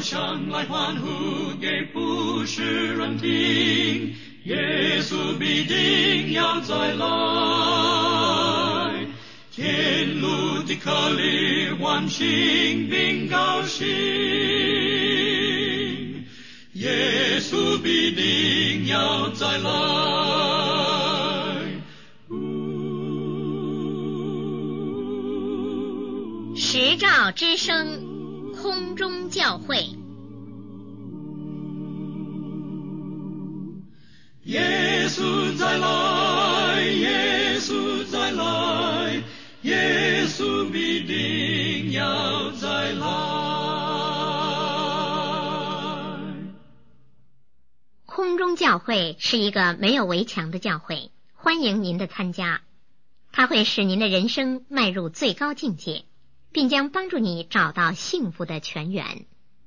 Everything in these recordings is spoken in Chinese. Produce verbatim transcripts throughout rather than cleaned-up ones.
响来欢呼给不是人听，耶稣必定要再来，天路的客旅欢庆并高兴，耶稣必定要再来。 时照之声，空中教会。 耶稣再来，耶稣再来，耶稣必定要再来。 空中教会是一个没有围墙的教会，欢迎您的参加。它会使您的人生迈入最高境界，并将帮助你找到幸福的泉源。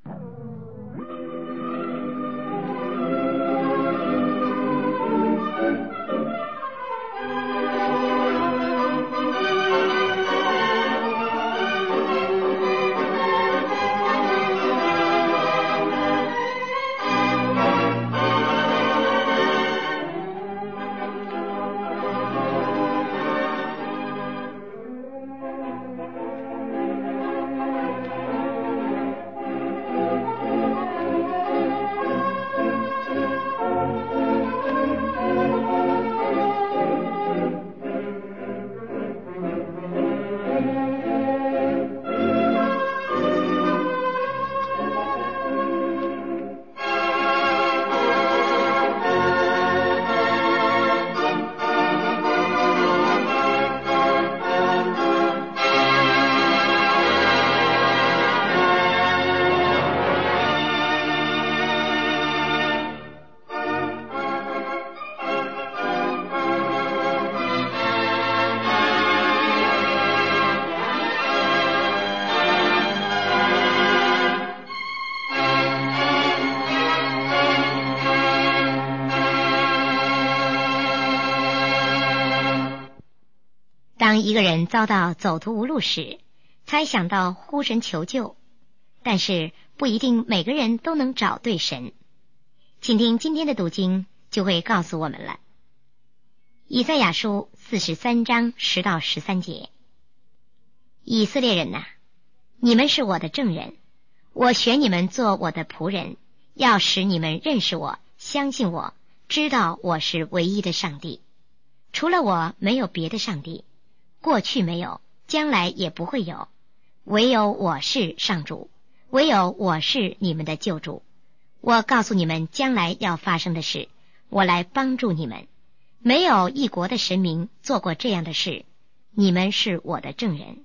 当一个人遭到走投无路时，才想到呼神求救，但是不一定每个人都能找对神。请听今天的读经，就会告诉我们了。以赛亚书四十三章十到十三节：以色列人哪、啊，你们是我的证人，我选你们做我的仆人，要使你们认识我，相信我，知道我是唯一的上帝，除了我没有别的上帝，过去没有，将来也不会有，唯有我是上主，唯有我是你们的救主。我告诉你们将来要发生的事，我来帮助你们。没有一国的神明做过这样的事，你们是我的证人。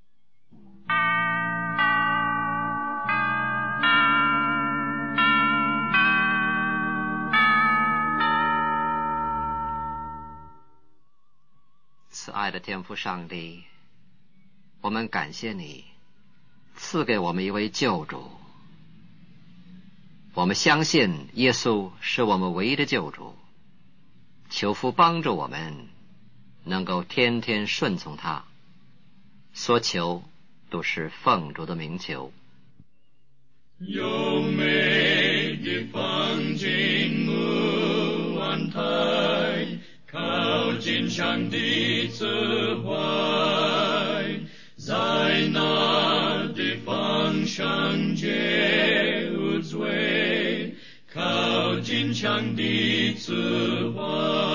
慈爱的天父上帝，我们感谢你赐给我们一位救主，我们相信耶稣是我们唯一的救主，求父帮助我们能够天天顺从他，所求都是奉主的名求。 优美的风景无安台，靠近上帝慈怀，在那地方上结无罪，靠近上帝慈怀。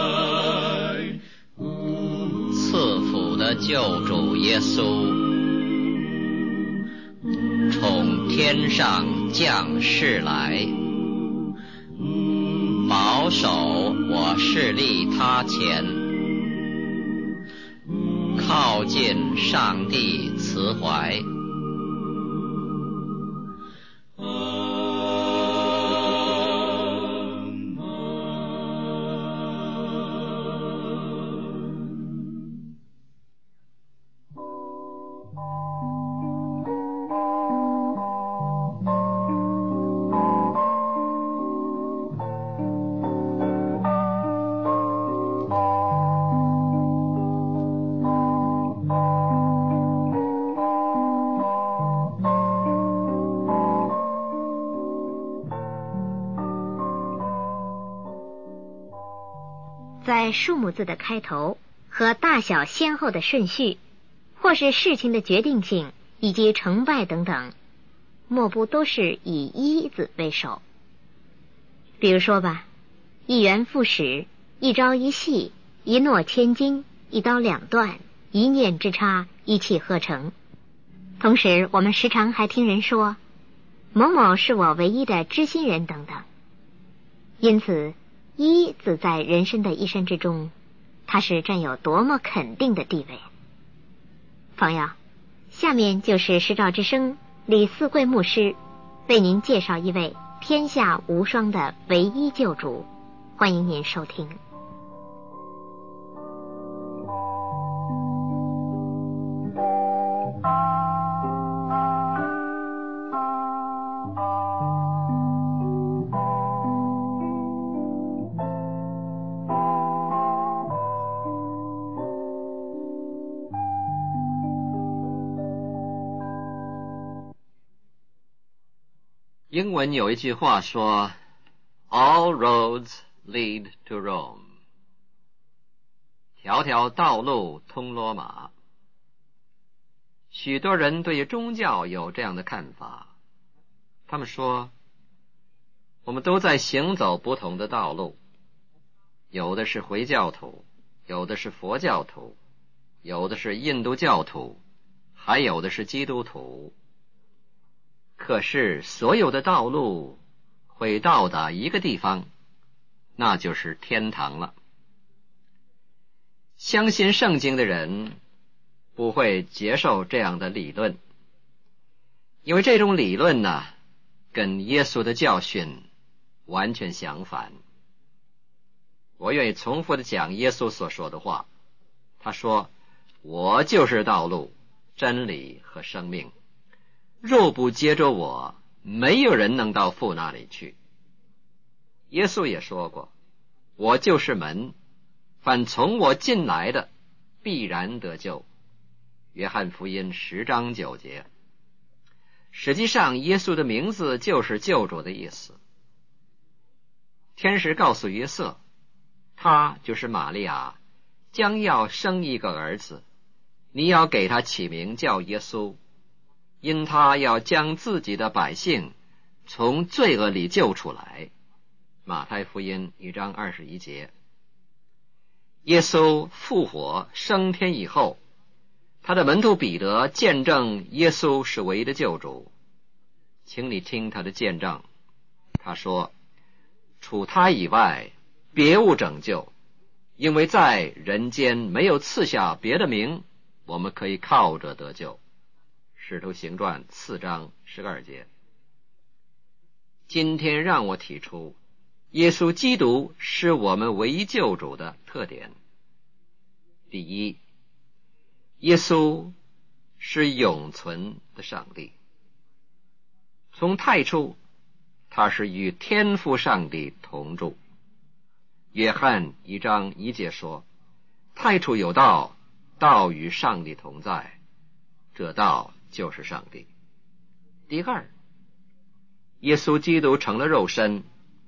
赐福的救主耶稣，从天上降世来，保守我势力他前，靠近上帝慈怀。 在数目字的开头和大小先后的顺序，或是事情的决定性以及成败等等，莫不都是以一字为首。比如说吧，一元复始，一朝一夕，一诺千金，一刀两断，一念之差，一气呵成。同时我们时常还听人说某某是我唯一的知心人等等。因此一字在人生的一生之中，它是占有多么肯定的地位。朋友，下面就是时照之声李四贵牧师为您介绍一位天下无双的唯一救主，欢迎您收听。 英文有一句话说 All roads lead to Rome， 条条道路通罗马。许多人对于宗教有这样的看法，他们说我们都在行走不同的道路，有的是回教徒，有的是佛教徒，有的是印度教徒，还有的是基督徒。可是所有的道路会到达一个地方，那就是天堂了。相信圣经的人不会接受这样的理论，因为这种理论呢，跟耶稣的教训完全相反。我愿意重复的讲耶稣所说的话，他说，我就是道路、真理和生命，若不接着我，没有人能到父那里去。耶稣也说过，我就是门，凡从我进来的必然得救。约翰福音十章九节。实际上耶稣的名字就是救主的意思。天使告诉约瑟，他就是玛利亚，将要生一个儿子，你要给他起名叫耶稣，因他要将自己的百姓从罪恶里救出来。马太福音一章二十一节。耶稣复活升天以后，他的门徒彼得见证耶稣是唯一的救主，请你听他的见证。他说，除他以外别无拯救，因为在人间没有赐下别的名，我们可以靠着得救。使徒行传四章十二节。今天让我提出耶稣基督是我们唯一救主的特点。第一，耶稣是永存的上帝。从太初，他是与天父上帝同住。约翰一章一节说，太初有道，道与上帝同在，这道就是上帝。第二，耶稣基督成了肉身，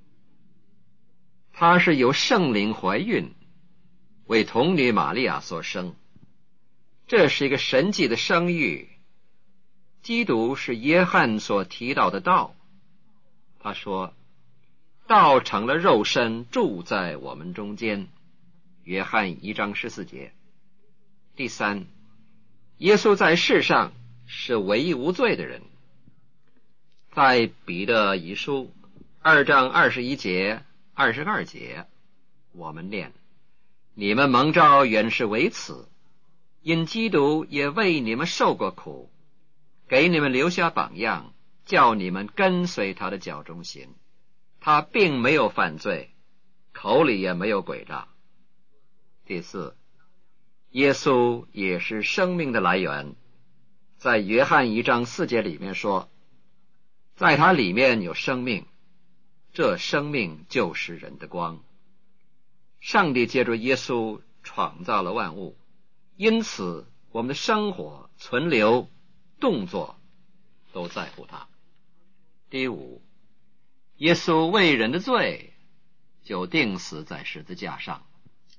他是由圣灵怀孕，为童女玛利亚所生，这是一个神迹的生育。基督是约翰所提到的道，他说，道成了肉身，住在我们中间。约翰一章十四节。第三，耶稣在世上是唯一无罪的人。在彼得一书二章二十一节、二十二节，我们念，你们蒙召原是为此，因基督也为你们受过苦，给你们留下榜样，叫你们跟随他的脚中行。他并没有犯罪，口里也没有诡诈。第四，耶稣也是生命的来源。在约翰一章四节里面说，在他里面有生命，这生命就是人的光。上帝借着耶稣创造了万物，因此我们的生活、存留、动作都在乎他。第五，耶稣为人的罪就钉死在十字架上。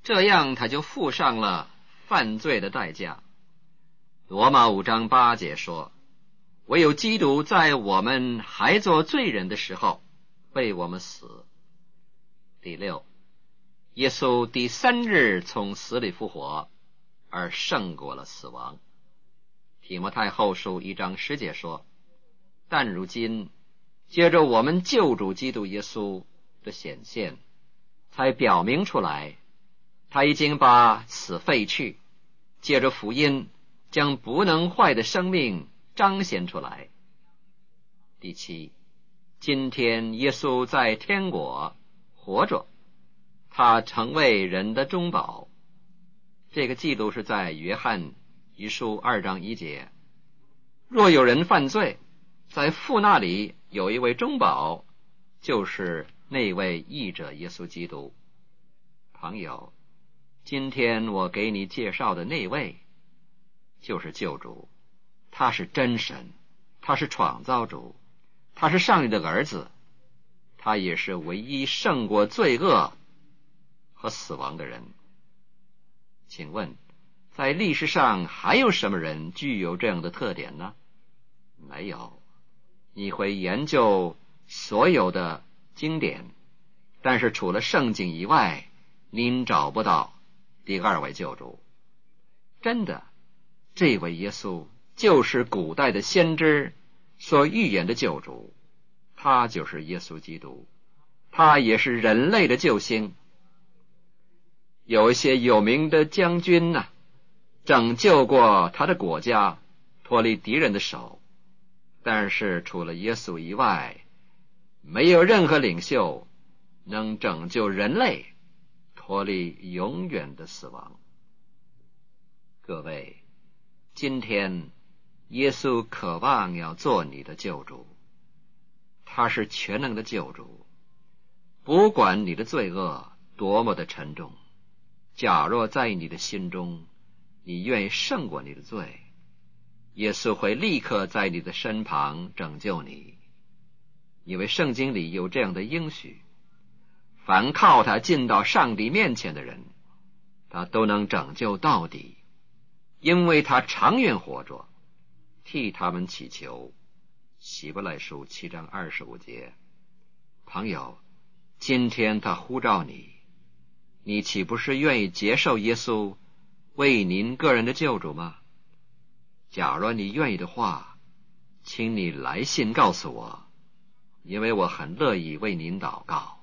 这样他就付上了犯罪的代价。罗马五章八节说，唯有基督在我们还做罪人的时候为我们死。第六，耶稣第三日从死里复活，而胜过了死亡。提摩太后书一章十节说，但如今借着我们救主基督耶稣的显现，才表明出来，他已经把死废去，借着福音将不能坏的生命彰显出来。第七，今天耶稣在天国活着，他成为人的中保。这个记录是在约翰一书二章一节。若有人犯罪，在父那里有一位中保，就是那位义者耶稣基督。朋友，今天我给你介绍的那位就是救主，他是真神，他是创造主，他是上帝的儿子，他也是唯一胜过罪恶和死亡的人。请问，在历史上还有什么人具有这样的特点呢？没有。你会研究所有的经典，但是除了圣经以外，您找不到第二位救主。真的，这位耶稣就是古代的先知所预言的救主，他就是耶稣基督，他也是人类的救星。有一些有名的将军呢、啊，拯救过他的国家脱离敌人的手，但是除了耶稣以外，没有任何领袖能拯救人类脱离永远的死亡。各位，今天耶稣渴望要做你的救主，他是全能的救主，不管你的罪恶多么的沉重，假若在你的心中你愿意胜过你的罪，耶稣会立刻在你的身旁拯救你。因为圣经里有这样的应许，凡靠他进到上帝面前的人，他都能拯救到底，因为他长远活着，替他们祈求。希伯来书七章二十五节。朋友，今天他呼召你，你岂不是愿意接受耶稣为您个人的救主吗？假若你愿意的话，请你来信告诉我，因为我很乐意为您祷告。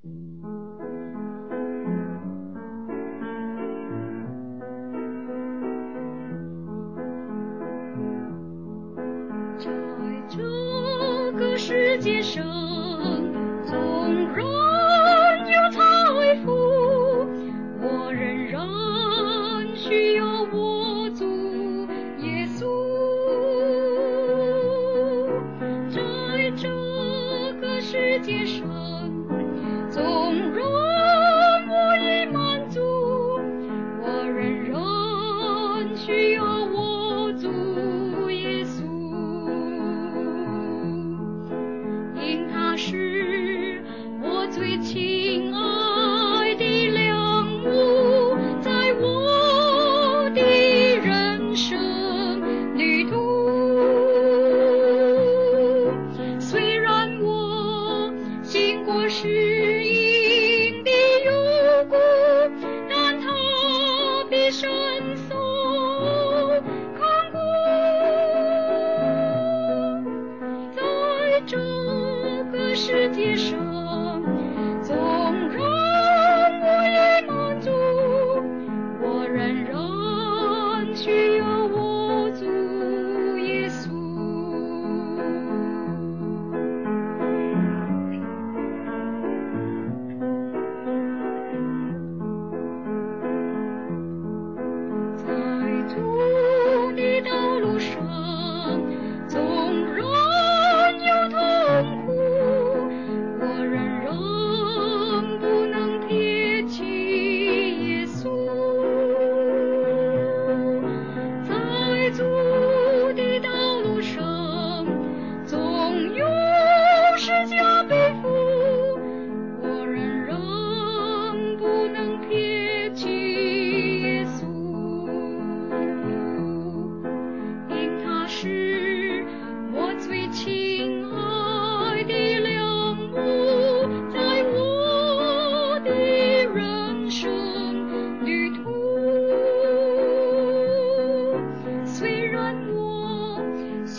在这个世界上，纵然有财富，我仍然需要我主耶稣。在这个世界上，纵然我已满足，我仍然需要我主耶稣。因他是我最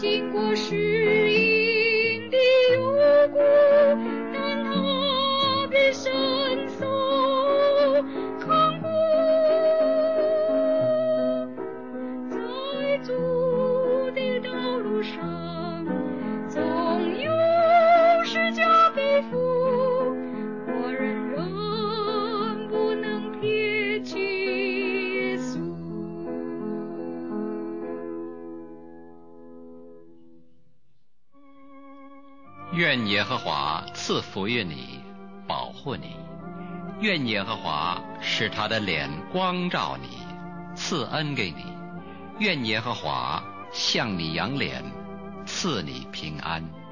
经过适应的幽谷，但它比深搜坑谷。在主的道路上，总有十架背负，我人仍不能撇弃耶稣。 愿耶和华赐福于你，保护你；愿耶和华使他的脸光照你，赐恩给你；愿耶和华向你扬脸，赐你平安。